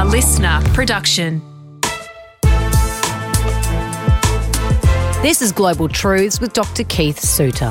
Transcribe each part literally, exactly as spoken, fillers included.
listener production. This is Global Truths with Doctor Keith Suter.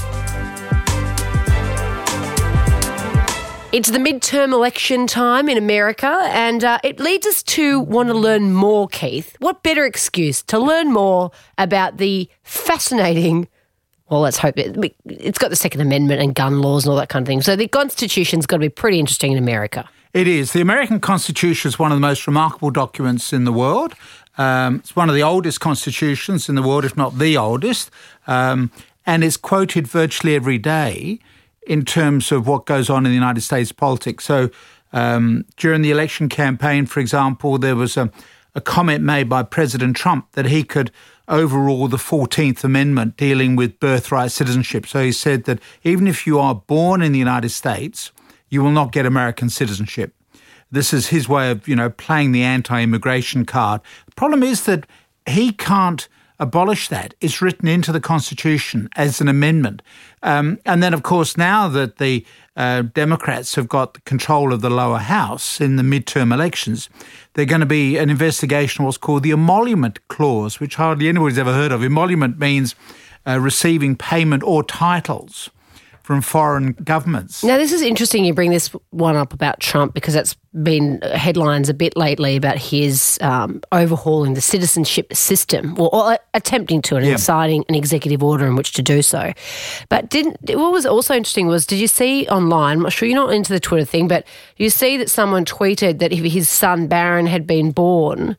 It's the midterm election time in America, and uh, it leads us to want to learn more, Keith. What better excuse to learn more about the fascinating, well, let's hope it, it's got the Second Amendment and gun laws and all that kind of thing. So the Constitution's got to be pretty interesting in America. It is. The American Constitution is one of the most remarkable documents in the world. Um, it's one of the oldest constitutions in the world, if not the oldest, um, and is quoted virtually every day in terms of what goes on in the United States politics. So um, during the election campaign, for example, there was a, a comment made by President Trump that he could overrule the fourteenth Amendment dealing with birthright citizenship. So he said that even if you are born in the United States, you will not get American citizenship. This is his way of, you know, playing the anti-immigration card. The problem is that he can't abolish that. It's written into the Constitution as an amendment. Um, and then, of course, now that the uh, Democrats have got control of the lower house in the midterm elections, there's going to be an investigation of what's called the emolument clause, which hardly anybody's ever heard of. Emolument means uh, receiving payment or titles from foreign governments. Now, this is interesting you bring this one up about Trump, because that's been headlines a bit lately about his um, overhauling the citizenship system, or, or attempting to, and yeah. signing an executive order in which to do so. But didn't what was also interesting was, did you see online, I'm not sure you're not into the Twitter thing, but you see that someone tweeted that if his son Barron had been born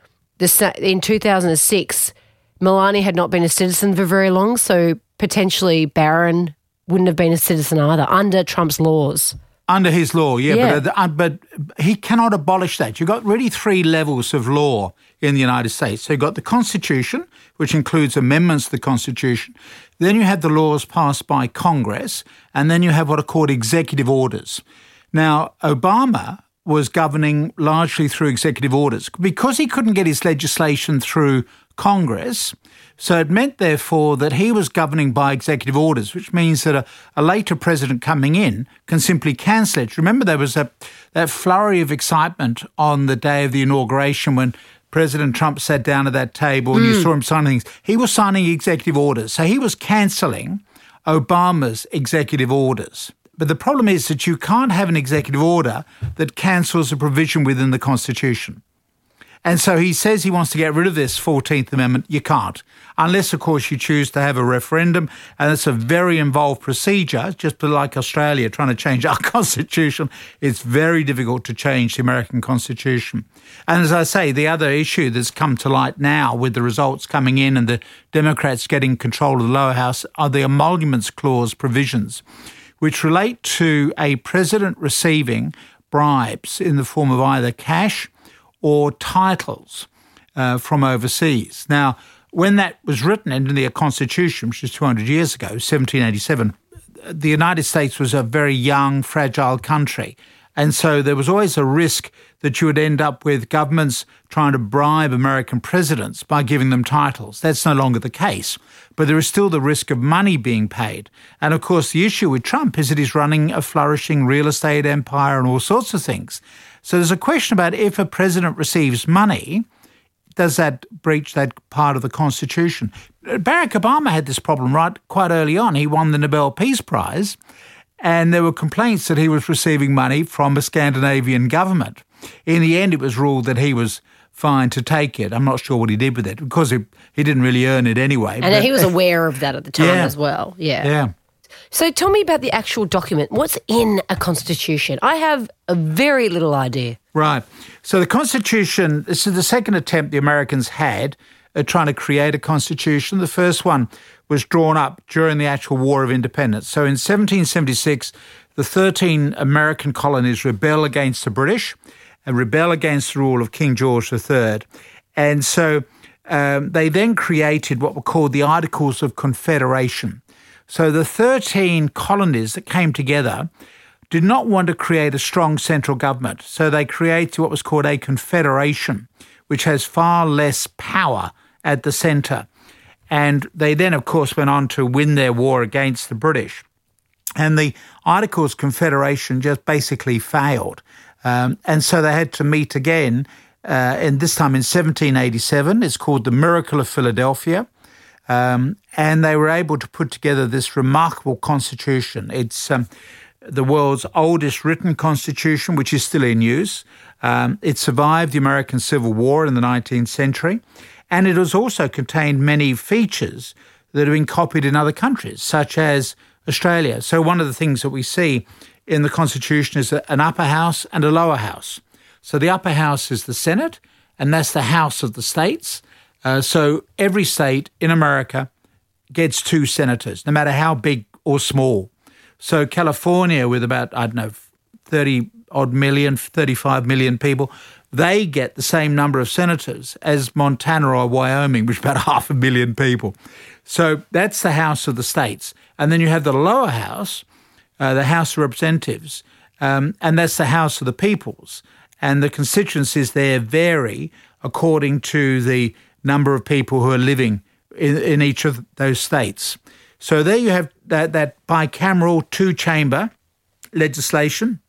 the, in two thousand six, Melania had not been a citizen for very long, so potentially Barron wouldn't have been a citizen either, under Trump's laws. Under his law, yeah, yeah. But, uh, but he cannot abolish that. You've got really three levels of law in the United States. So you've got the Constitution, which includes amendments to the Constitution. Then you have the laws passed by Congress, and then you have what are called executive orders. Now, Obama was governing largely through executive orders because he couldn't get his legislation through Congress. So it meant, therefore, that he was governing by executive orders, which means that a, a later president coming in can simply cancel it. Remember, there was a, that flurry of excitement on the day of the inauguration when President Trump sat down at that table and mm. you saw him signing things. He was signing executive orders. So he was cancelling Obama's executive orders. But the problem is that you can't have an executive order that cancels a provision within the Constitution. And so he says he wants to get rid of this fourteenth Amendment. You can't, unless, of course, you choose to have a referendum. And it's a very involved procedure, just like Australia trying to change our constitution. It's very difficult to change the American Constitution. And as I say, the other issue that's come to light now with the results coming in and the Democrats getting control of the lower house are the emoluments clause provisions, which relate to a president receiving bribes in the form of either cash or titles uh, from overseas. Now, when that was written into the Constitution, which is two hundred years ago, seventeen eighty-seven, the United States was a very young, fragile country. And so there was always a risk that you would end up with governments trying to bribe American presidents by giving them titles. That's no longer the case. But there is still the risk of money being paid. And, of course, the issue with Trump is that he's running a flourishing real estate empire and all sorts of things. So there's a question about if a president receives money, does that breach that part of the Constitution? Barack Obama had this problem right quite early on. He won the Nobel Peace Prize, and there were complaints that he was receiving money from a Scandinavian government. In the end, it was ruled that he was fine to take it. I'm not sure what he did with it because he, he didn't really earn it anyway. And but, he was aware of that at the time yeah. as well. Yeah. Yeah. So tell me about the actual document. What's in a constitution? I have a very little idea. Right. So the Constitution, this is the second attempt the Americans had at trying to create a constitution. The first one was drawn up during the actual War of Independence. So in seventeen seventy-six, the thirteen American colonies rebel against the British and rebel against the rule of King George the Third. And so um, they then created what were called the Articles of Confederation. So the thirteen colonies that came together did not want to create a strong central government. So they created what was called a confederation, which has far less power at the centre. And they then, of course, went on to win their war against the British. And the Articles of Confederation just basically failed. Um, and so they had to meet again, uh, and this time in seventeen eighty-seven. It's called the Miracle of Philadelphia. Um, and they were able to put together this remarkable constitution. It's um, the world's oldest written constitution, which is still in use. Um, it survived the American Civil War in the nineteenth century. And it has also contained many features that have been copied in other countries, such as Australia. So one of the things that we see in the Constitution is an upper house and a lower house. So the upper house is the Senate, and that's the House of the states. Uh, so every state in America gets two senators, no matter how big or small. So California, with about, I don't know, thirty odd million, thirty-five million people, they get the same number of senators as Montana or Wyoming, which is about half a million people. So that's the House of the states. And then you have the lower house, uh, the House of Representatives, um, and that's the House of the Peoples. And the constituencies there vary according to the number of people who are living in, in each of those states. So there you have that, that bicameral two-chamber legislation,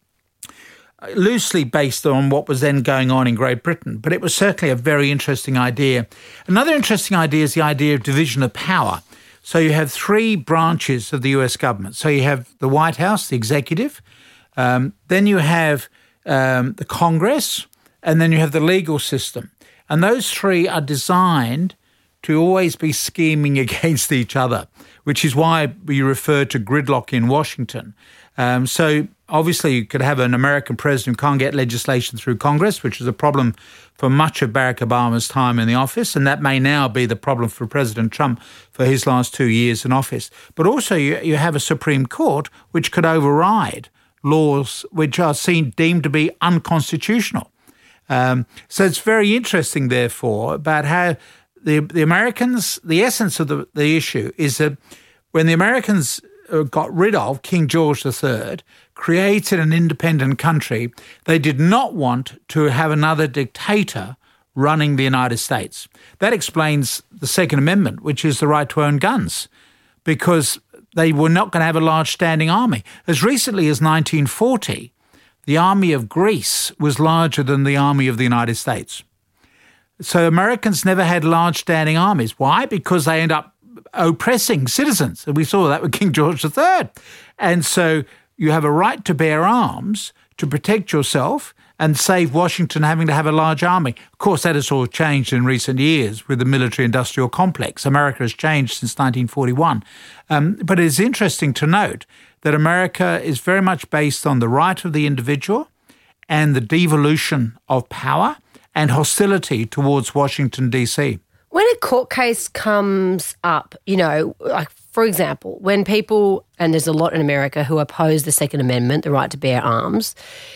loosely based on what was then going on in Great Britain. But it was certainly a very interesting idea. Another interesting idea is the idea of division of power. So you have three branches of the U S government. So you have the White House, the executive, um, then you have um, the Congress, and then you have the legal system. And those three are designed to always be scheming against each other, which is why we refer to gridlock in Washington. Um, so obviously you could have an American president who can't get legislation through Congress, which is a problem for much of Barack Obama's time in the office, and that may now be the problem for President Trump for his last two years in office. But also you, you have a Supreme Court which could override laws which are seen deemed to be unconstitutional. Um, so it's very interesting, therefore, about how the the Americans, the essence of the, the issue is that when the Americans got rid of King George the Third, created an independent country, they did not want to have another dictator running the United States. That explains the Second Amendment, which is the right to own guns, because they were not going to have a large standing army. As recently as nineteen forty, the army of Greece was larger than the army of the United States. So Americans never had large standing armies. Why? Because they end up oppressing citizens. And we saw that with King George the Third. And so you have a right to bear arms to protect yourself and save Washington having to have a large army. Of course, that has all changed in recent years with the military-industrial complex. America has changed since nineteen forty-one. Um, but it's interesting to note that America is very much based on the right of the individual and the devolution of power and hostility towards Washington, D C. When a court case comes up, you know, like for example, when people, and there's a lot in America who oppose the Second Amendment, the right to bear arms,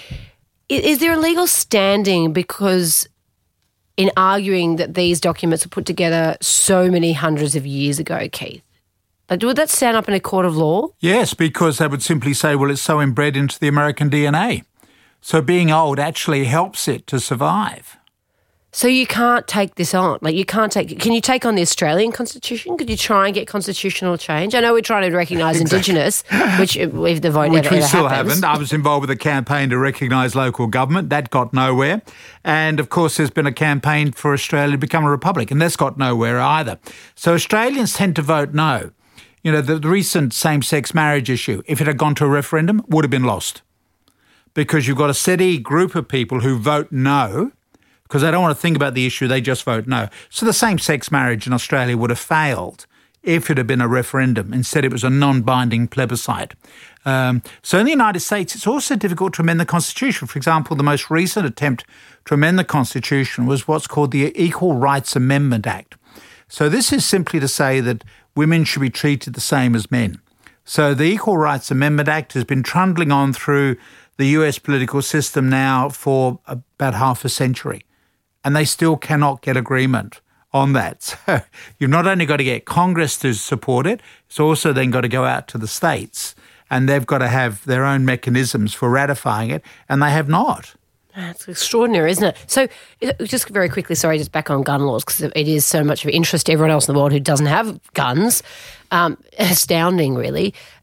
is there a legal standing because in arguing that these documents were put together so many hundreds of years ago, Keith? Like, would that stand up in a court of law? Yes, because they would simply say, well, it's so inbred into the American D N A. So being old actually helps it to survive. So you can't take this on. Like you can't take. Can you take on the Australian Constitution? Could you try and get constitutional change? I know we're trying to recognise exactly. Indigenous, which if the vote which ever, we ever still happens. haven't. I was involved with a campaign to recognise local government. That got nowhere. And of course, there's been a campaign for Australia to become a republic, and that's got nowhere either. So Australians tend to vote no. You know, the, the recent same-sex marriage issue, if it had gone to a referendum, would have been lost, because you've got a steady group of people who vote no. Because they don't want to think about the issue, they just vote no. So the same-sex marriage in Australia would have failed if it had been a referendum. Instead, it was a non-binding plebiscite. Um, so in the United States, it's also difficult to amend the Constitution. For example, the most recent attempt to amend the Constitution was what's called the Equal Rights Amendment Act. So this is simply to say that women should be treated the same as men. So the Equal Rights Amendment Act has been trundling on through the U S political system now for about half a century. And they still cannot get agreement on that. So you've not only got to get Congress to support it, it's also then got to go out to the states, and they've got to have their own mechanisms for ratifying it, and they have not. That's extraordinary, isn't it? So just very quickly, sorry, just back on gun laws, because it is so much of interest to everyone else in the world who doesn't have guns. Um, astounding, really.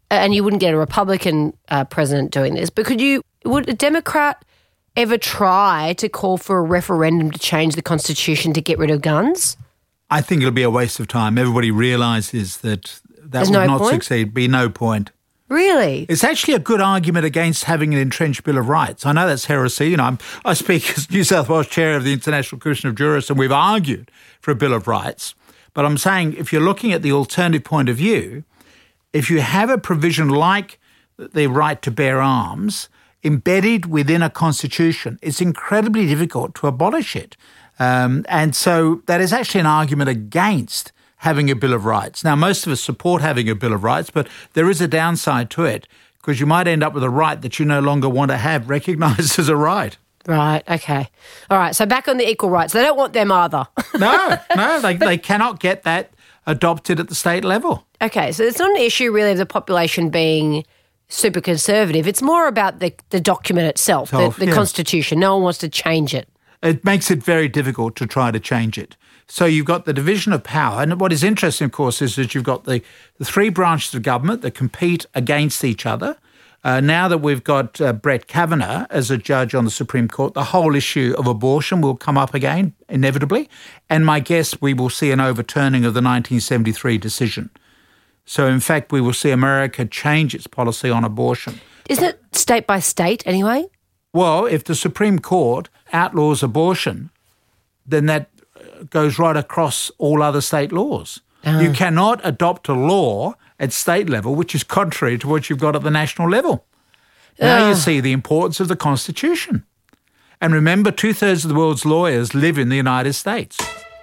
and you wouldn't get a Republican uh, president doing this, but could you, would a Democrat ever try to call for a referendum to change the Constitution to get rid of guns? I think it'll be a waste of time. Everybody realises that that There's would no not point? succeed, be no point. Really? It's actually a good argument against having an entrenched Bill of Rights. I know that's heresy. You know, I'm, I speak as New South Wales chair of the International Commission of Jurists, and we've argued for a Bill of Rights. But I'm saying if you're looking at the alternative point of view, if you have a provision like the right to bear arms embedded within a constitution, it's incredibly difficult to abolish it. Um, and so that is actually an argument against having a Bill of Rights. Now, most of us support having a Bill of Rights, but there is a downside to it because you might end up with a right that you no longer want to have recognised as a right. Right, okay. All right, so back on the equal rights. They don't want them either. no, no, they, they cannot get that adopted at the state level. Okay, so it's not an issue really of the population being super conservative. It's more about the, the document itself, Self, the, the yeah. Constitution. No one wants to change it. It makes it very difficult to try to change it. So you've got the division of power. And what is interesting, of course, is that you've got the, the three branches of government that compete against each other. Uh, now that we've got uh, Brett Kavanaugh as a judge on the Supreme Court, the whole issue of abortion will come up again, inevitably. And my guess, we will see an overturning of the nineteen seventy-three decision. So, in fact, we will see America change its policy on abortion. Isn't it state by state anyway? Well, if the Supreme Court outlaws abortion, then that goes right across all other state laws. Oh. You cannot adopt a law at state level which is contrary to what you've got at the national level. Now Oh. you see the importance of the Constitution. And remember, two-thirds of the world's lawyers live in the United States.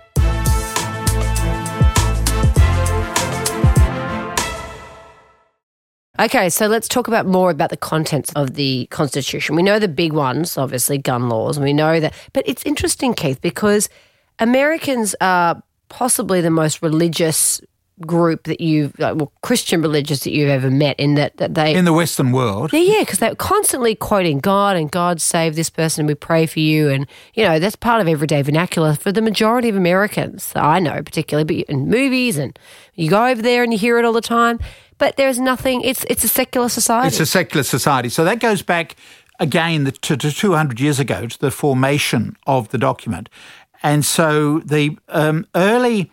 Okay, so let's talk about more about the contents of the Constitution. We know the big ones, obviously gun laws, and we know that. But it's interesting, Keith, because Americans are possibly the most religious group that you've, like, well, Christian religious that you've ever met, in that, that they... In the Western world. Yeah, yeah, because they're constantly quoting God and God save this person and we pray for you. And, you know, that's part of everyday vernacular for the majority of Americans. I know particularly, but in movies, and you go over there and you hear it all the time. But there's nothing, it's it's a secular society. It's a secular society. So that goes back, again, to, to two hundred years ago, to the formation of the document. And so the um, early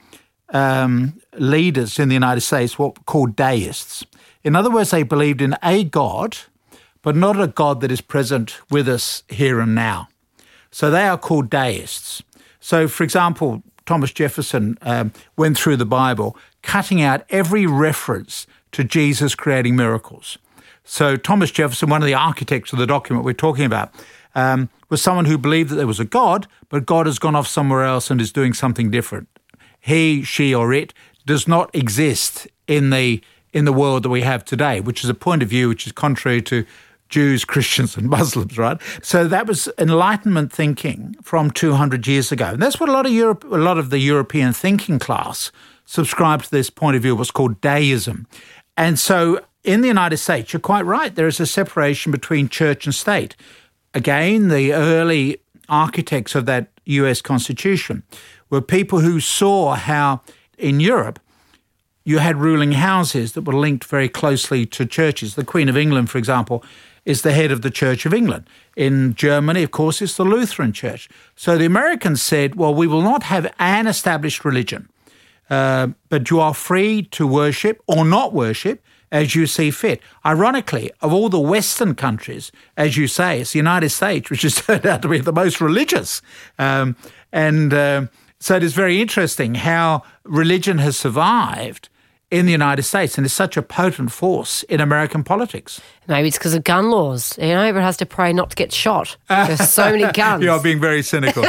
um, leaders in the United States were called deists. In other words, they believed in a God, but not a God that is present with us here and now. So they are called deists. So, for example, Thomas Jefferson um, went through the Bible, cutting out every reference to Jesus creating miracles. So Thomas Jefferson, one of the architects of the document we're talking about, um, was someone who believed that there was a God, but God has gone off somewhere else and is doing something different. He, she, or it does not exist in the in the world that we have today, which is a point of view which is contrary to Jews, Christians, and Muslims, right? So that was Enlightenment thinking from two hundred years ago. And that's what a lot of Europe, a lot of the European thinking class subscribed to this point of view, what's called deism. And so in the United States, you're quite right, there is a separation between church and state. Again, the early architects of that U S Constitution were people who saw how in Europe you had ruling houses that were linked very closely to churches. The Queen of England, for example, is the head of the Church of England. In Germany, of course, it's the Lutheran Church. So the Americans said, well, we will not have an established religion. Uh, but you are free to worship or not worship as you see fit. Ironically, of all the Western countries, as you say, it's the United States, which has turned out to be the most religious. Um, and uh, so it is very interesting how religion has survived in the United States and is such a potent force in American politics. Maybe it's because of gun laws. You know, everyone has to pray not to get shot. There's so many guns. You're being very cynical.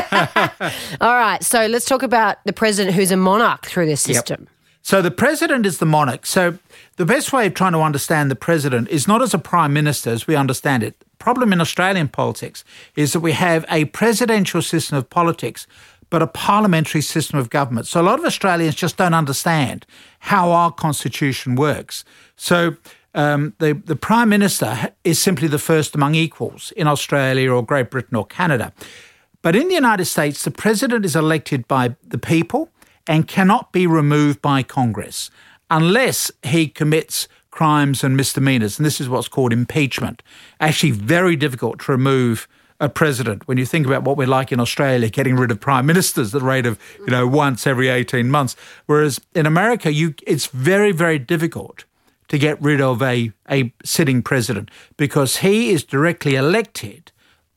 All right, so let's talk about the president who's a monarch through this system. Yep. So the president is the monarch. So the best way of trying to understand the president is not as a prime minister as we understand it. The problem in Australian politics is that we have a presidential system of politics but a parliamentary system of government. So a lot of Australians just don't understand how our constitution works. So um, the, the Prime Minister is simply the first among equals in Australia or Great Britain or Canada. But in the United States, the President is elected by the people and cannot be removed by Congress unless he commits crimes and misdemeanors, and this is what's called impeachment. Actually very difficult to remove a president. When you think about what we're like in Australia, getting rid of prime ministers at the rate of, you know, once every eighteen months. Whereas in America, you it's very, very difficult to get rid of a, a sitting president because he is directly elected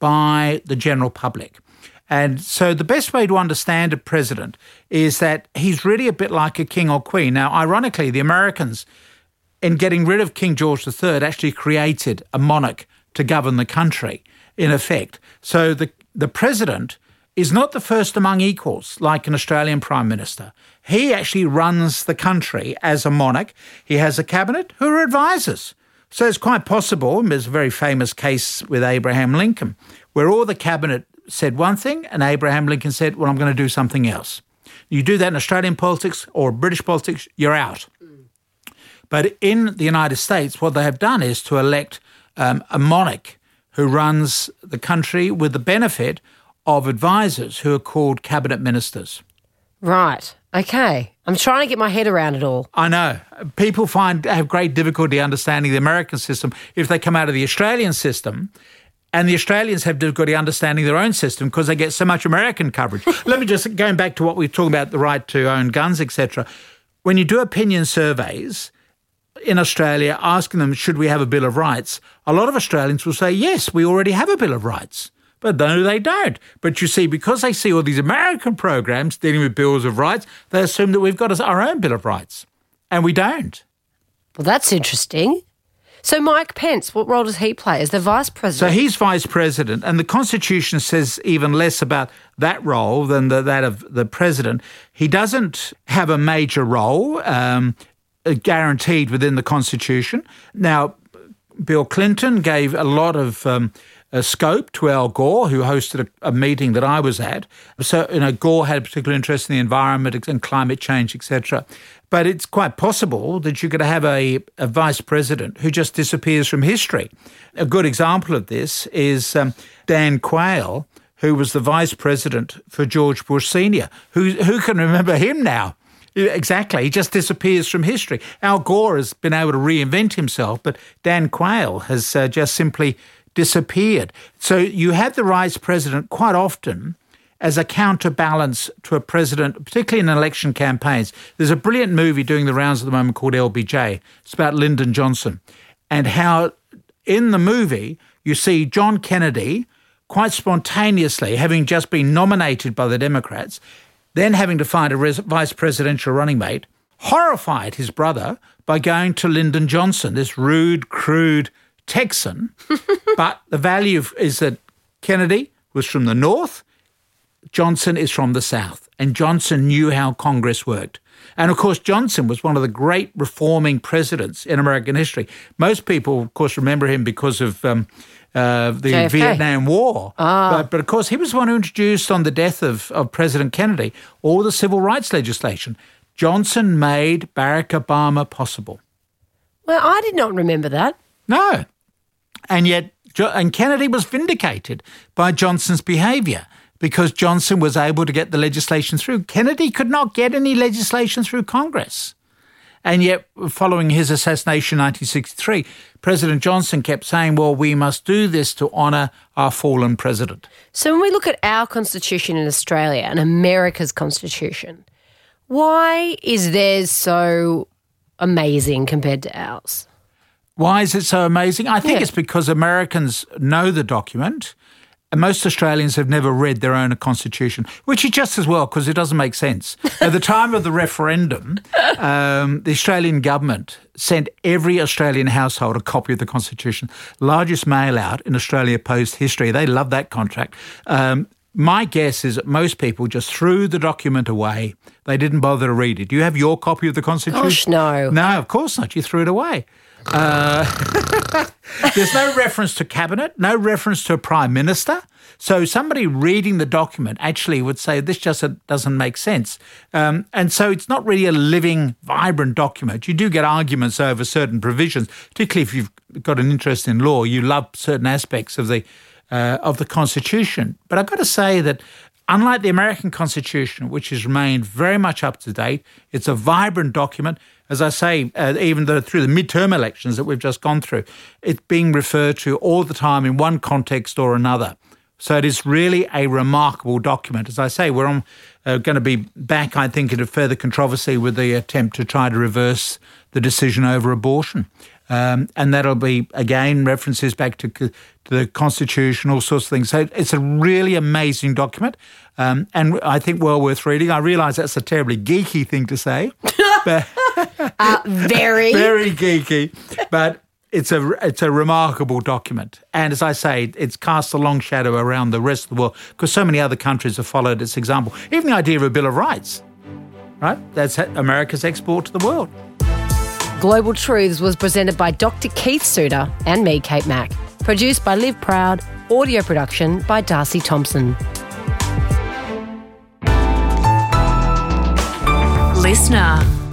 by the general public. And so the best way to understand a president is that he's really a bit like a king or queen. Now, ironically, the Americans, in getting rid of King George the Third, actually created a monarch to govern the country, in effect. So the, the president is not the first among equals, like an Australian Prime Minister. He actually runs the country as a monarch. He has a cabinet who are advisors. So it's quite possible, and there's a very famous case with Abraham Lincoln, where all the cabinet said one thing and Abraham Lincoln said, well, I'm going to do something else. You do that in Australian politics or British politics, you're out. Mm. But in the United States, what they have done is to elect um, a monarch who runs the country with the benefit of advisors who are called cabinet ministers. Right. Okay. I'm trying to get my head around it all. I know. People find have great difficulty understanding the American system if they come out of the Australian system. And the Australians have difficulty understanding their own system because they get so much American coverage. Let me just, going back to what we were talking about, the right to own guns, et cetera. When you do opinion surveys in Australia asking them, should we have a Bill of Rights, a lot of Australians will say, yes, we already have a Bill of Rights. But no, they don't. But you see, because they see all these American programs dealing with bills of rights, they assume that we've got our own Bill of Rights. And we don't. Well, that's interesting. So Mike Pence, what role does he play as the vice president? So he's vice president, and the Constitution says even less about that role than the, that of the president. He doesn't have a major role um, guaranteed within the Constitution. Now, Bill Clinton gave a lot of um, uh, scope to Al Gore, who hosted a, a meeting that I was at. So, you know, Gore had a particular interest in the environment and climate change, et cetera. But it's quite possible that you could have a, a vice president who just disappears from history. A good example of this is um, Dan Quayle, who was the vice president for George Bush Senior Who, who can remember him now? Exactly. He just disappears from history. Al Gore has been able to reinvent himself, but Dan Quayle has uh, just simply disappeared. So you have the vice president quite often as a counterbalance to a president, particularly in election campaigns. There's a brilliant movie doing the rounds at the moment called L B J. It's about Lyndon Johnson and how in the movie you see John Kennedy quite spontaneously, having just been nominated by the Democrats, then having to find a res- vice presidential running mate, horrified his brother by going to Lyndon Johnson, this rude, crude Texan. But the value is that Kennedy was from the north, Johnson is from the south, and Johnson knew how Congress worked. And, of course, Johnson was one of the great reforming presidents in American history. Most people, of course, remember him because of um, uh, the J F K. Vietnam War. Ah. But, but, of course, he was the one who introduced, on the death of, of President Kennedy, all the civil rights legislation. Johnson made Barack Obama possible. Well, I did not remember that. No. And yet, and Kennedy was vindicated by Johnson's behaviour, because Johnson was able to get the legislation through. Kennedy could not get any legislation through Congress. And yet, following his assassination in nineteen sixty-three, President Johnson kept saying, well, we must do this to honour our fallen president. So when we look at our constitution in Australia and America's constitution, why is theirs so amazing compared to ours? Why is it so amazing? I think Yeah. it's because Americans know the document. And most Australians have never read their own constitution, which is just as well because it doesn't make sense. At the time of the referendum, um, the Australian government sent every Australian household a copy of the constitution. Largest mail out in Australia post history. They love that contract. Um, my guess is that most people just threw the document away. They didn't bother to read it. Do you have your copy of the constitution? Gosh, no. No, of course not. You threw it away. Uh, there's no reference to cabinet, no reference to a prime minister. So somebody reading the document actually would say this just doesn't make sense. Um, and so it's not really a living, vibrant document. You do get arguments over certain provisions, particularly if you've got an interest in law. You love certain aspects of the uh, of the Constitution. But I've got to say that unlike the American Constitution, which has remained very much up to date, it's a vibrant document. As I say, uh, even though through the midterm elections that we've just gone through, it's being referred to all the time in one context or another. So it is really a remarkable document. As I say, we're on, uh, going to be back, I think, into further controversy with the attempt to try to reverse the decision over abortion. Um, and that'll be, again, references back to, to the Constitution, all sorts of things. So it's a really amazing document, um, and I think well worth reading. I realise that's a terribly geeky thing to say. but uh, very. Very geeky, but it's a, it's a remarkable document. And as I say, it's cast a long shadow around the rest of the world because so many other countries have followed its example. Even the idea of a Bill of Rights, right? That's America's export to the world. Global Truths was presented by Doctor Keith Suter and me, Kate Mack. Produced by Liv Proud. Audio production by Darcy Thompson. Listener.